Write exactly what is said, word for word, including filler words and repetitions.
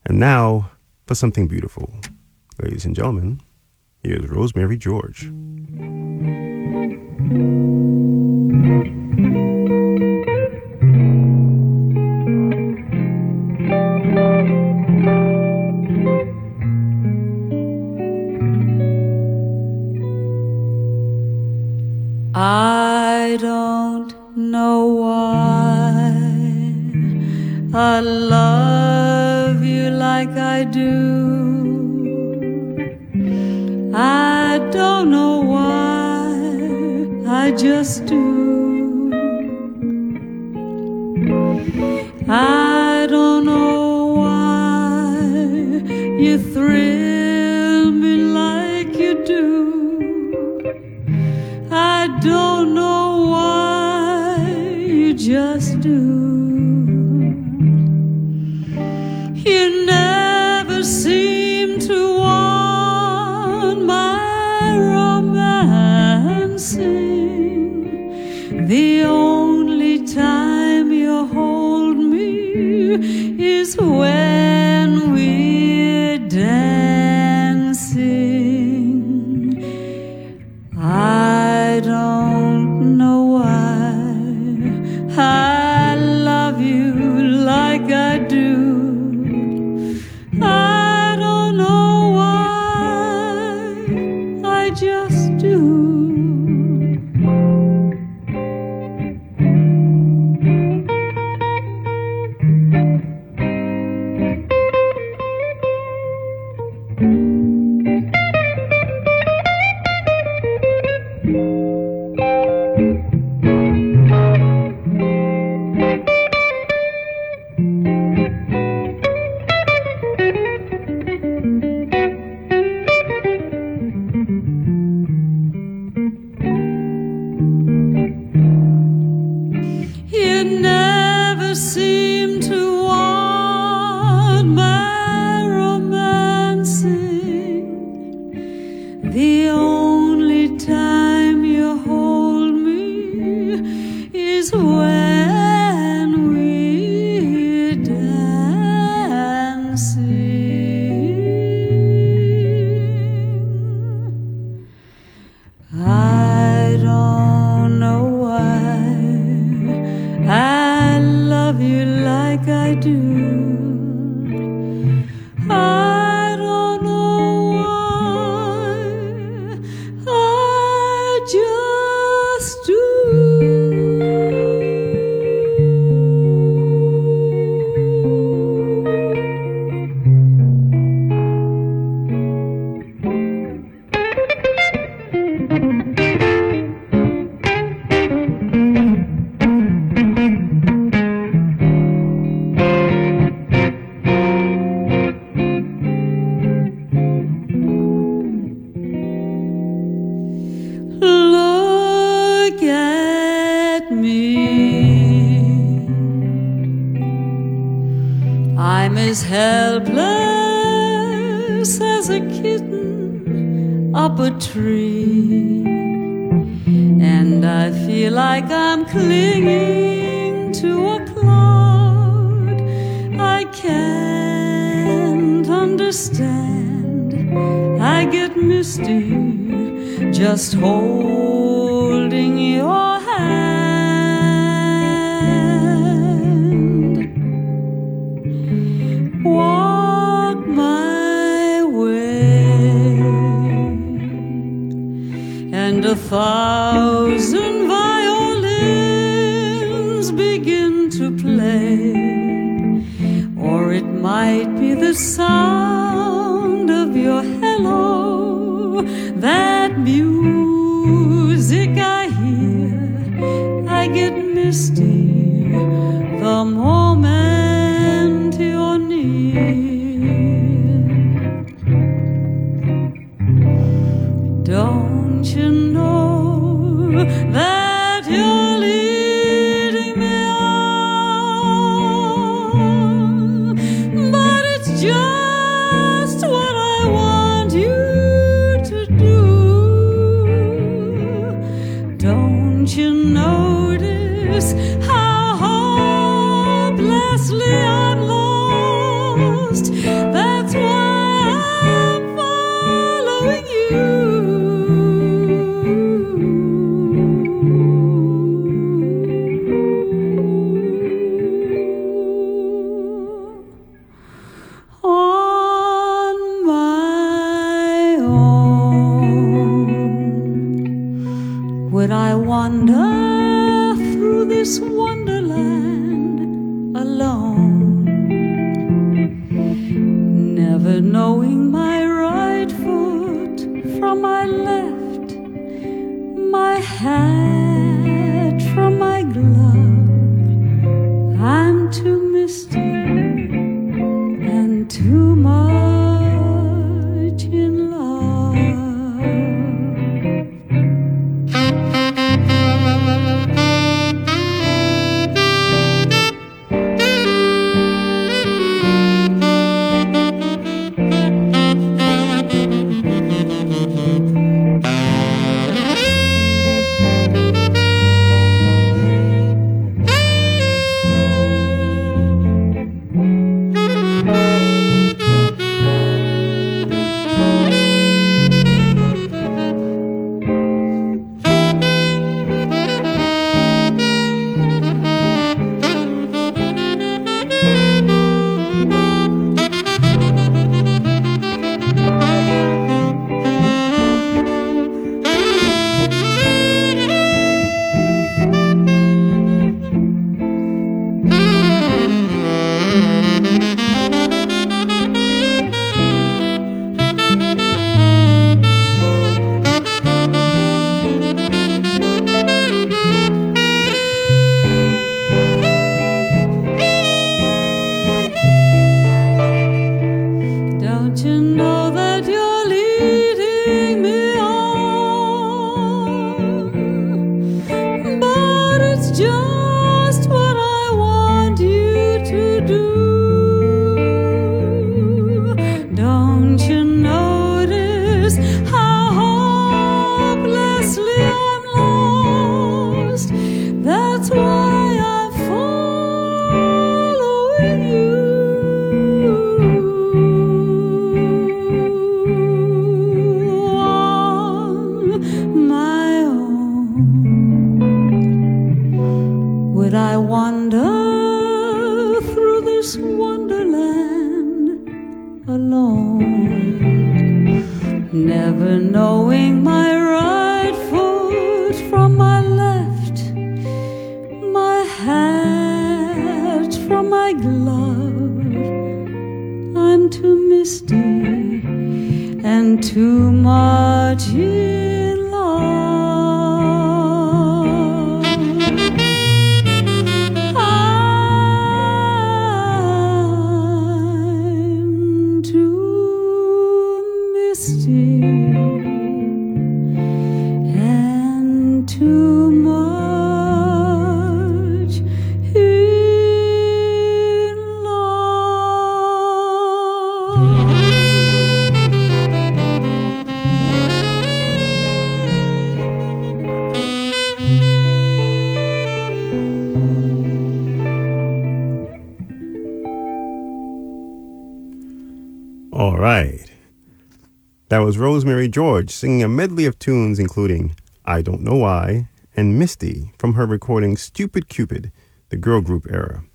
And now for something beautiful. Ladies and gentlemen, here's Rosemary George. I don't know why I love you like I do. I don't know why, I just do. I don't know why you thrill me like you do. I don't know why, you just do. You never seem to want my romancing. The only time you hold me is when we're dancing. I don't know why I love you like I do. I don't know why, I just do. I'm as helpless as a kitten up a tree, and I feel like I'm clinging to a cloud. I can't understand, I get misty just holding your hand. Walk my way, and a thousand violins begin to play, or it might be the sound of your hello, that music I hear. I get misty the moment you're near. Don't you know that you're leading me on? But it's just what I want you to do. Don't you notice lost. That's why I'm following you. On my own, would I wander through this wonderland alone, never knowing my right foot from my left, my hat from my glove? I'm too misty and too much in love. Don't you know that you're leading me on? But it's just what I want you to do. Don't you notice how hopelessly I'm lost? That's why I'm following you. My own, would I wander through this wonderland alone, never knowing my right foot from my left, my hat from my glove? I'm too misty and too much in love. I'm too misty and too much in love. All right. That was Rosemary George singing a medley of tunes including I Don't Know Why and Misty from her recording Stupid Cupid, the girl group era.